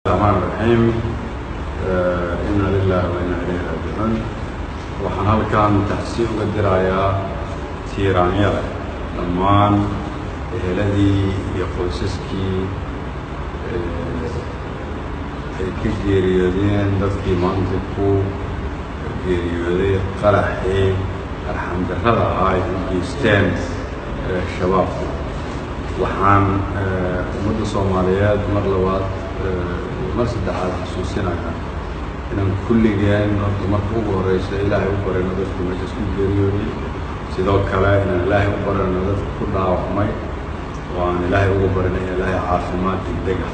الرحمن الرحيم. إنا لله وإنا إليه راجعون. waxaan halkan taxsiin uga dirayaa tiiraanyada dhammaan eheladii iyo qoysaskii ay ka geeriyoodeen dadkii maanta ku geeriyooday qaraxii arxamdarrada ah ay u geysteen shabaabku. waxaan ummadda Soomaaliyeed mar labaad mar saddexaad xasuusinayaa inaan kulligeen marka ugu horeysa ilaahay u barayno dadku meesha isku geeriyooday, sidoo kale inaan ilaahay u barayno dadka ku dhaawacmay oo aan ilaahay ugu barayno in ilaahay caafimaad degdeg ah.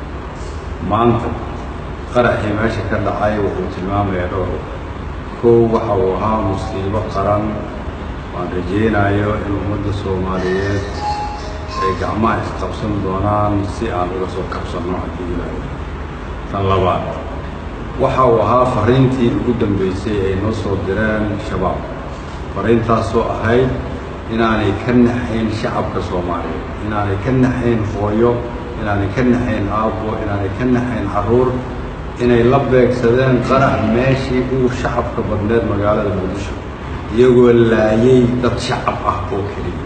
maanta qaraxii meesha ka dhacay wuxuu tilmaamayaa dhowr kow waxa uu ahaa musiibo qaran. waan rajaynayo in ummadda Soomaaliyeed ay gacmaha isqabsan doonaan si aan uga soo kabsanno haddii ilaahay. tan labaad waxa uu ahaa fariintii ugu dambeysay ay noo soo direen shabaab, fariintaasoo ahayd inaanay ka naxayn shacabka Soomaaliyeed, inaanay ka naxayn hooyo, inaanay ka naxayn aabbo, inaanay ka naxayn carruur, inay la beegsadeen qarax meeshii ugu shacabka badneed magaalada Muqdisho iyagoo laayay dad shacab ah oo keliya.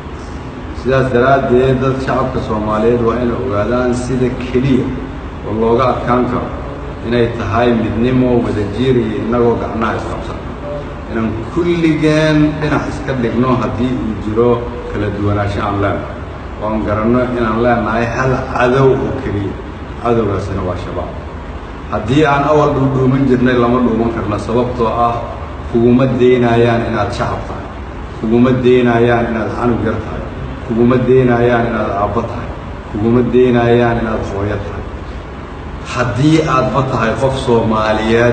sidaas daraaddeed dad shacabka Soomaaliyeed waa inay ogaadaan sida keliya oo looga adkaan karo inay tahay midnimo wadajir iyo innagoo gacnaha isqabsan, inaan kulligeen dhinac iska dhigno haddii uu jiro kala duwanaansho aan leenahay, oo aan garanno inaan leenahay hal cadow oo keliya, cadowgaasina waa shabaab. haddii aan awal dhuudhuuman jirnay lama dhuuman karna, sababtoo ah kuguma deynayaan inaad shacab tahay, kuguma deynayaan inaad canug yar tahay, kuguma deynayaan inaad aabbo tahay, kuguma deynayaan inaad hooyo tahay. haddii aadba tahay qof Soomaaliyeed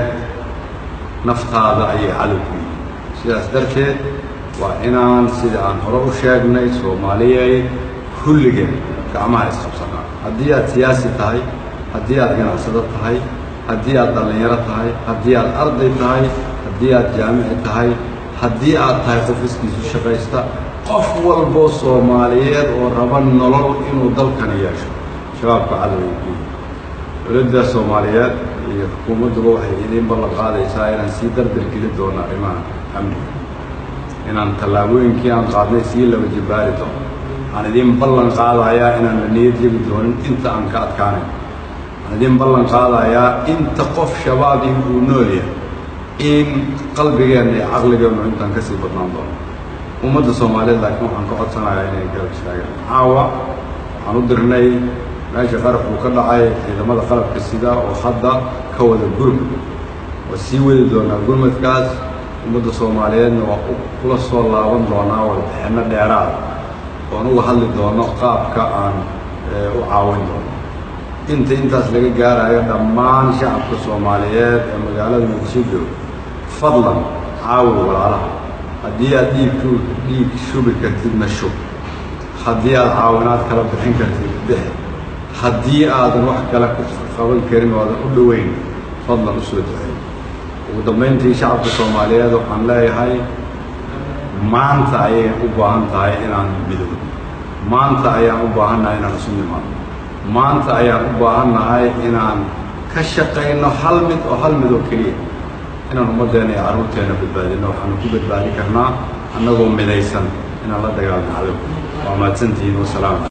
naftaada ayay cadow ku yihiin. sidaas darteed waa inaan sida aan hore u sheegnay Soomaaliyeed kulligeen gacmaha isqabsanaa. haddii aad siyaasi tahay, haddii aad ganacsado tahay, haddii aad dhallinyaro tahay, haddii aad arday tahay, haddii aad jaamici tahay, haddii aad tahay qof iskiisu shaqaysta, qof walboo Soomaaliyeed oo raba nolol inuu dalkan yeesho shabaabka cadow ay ku yihiin. dowladda Soomaaliyeed iyo xukuumadduba waxay idiin ballan qaadaysaa inaan sii dardar geli doono arrimaha amniga, inaan tallaabooyinkii aan qaadnay sii laba jibbaari doono. waxaan idiin ballan qaadayaa inaan la niyad jegi doonin inta aan ka adkaanayn. waxaan idiin ballan qaadayaa inta qof shabaabih uu nool yahay in qalbigeenna iyo caqligeennu intaan ka sii badnaan doono. ummadda Soomaaliyeed laakiin waxaan ka codsanayaa inay garab istaagaan. caawa waxaan u dirnay meesha qarax uu ka dhacay ciidamada qalabka sida oo hadda ka wada gurmud, waa sii wadi doonaa gurmudkaas. ummadda Soomaaliyeedna waa kula soo laaban doonaa warbixinno dheeraad oon uga hadli doono qaabka aan u caawin doono. intaas laga gaarayo dhammaan shacabka Soomaaliyeed ee magaalada Muqdisho jooga, fadlan caawi walaalaha. haddii aad dhiig shubi kartidna shub, haddii aad caawinaad kala bixin kartid bixi, haddii aadan wax kale ku qaban karin oo aadan u dhoweyn fadlan u soo duceey. ugu dambayntii shacabka Soomaaliyeed waxaan leeyahay maanta ayay u baahan tahay inaan midowno, maanta ayaan u baahannahay inaan isu nimaadno, maanta ayaan u baahannahay inaan ka shaqayno hal mid oo keliya, inaan ummaddeena iyo carruurteena badbaadino. waxaanu ku badbaadi karnaa annagoo midaysan inaan la dagaalno cadow. waa mahadsantihiin. wasalaam.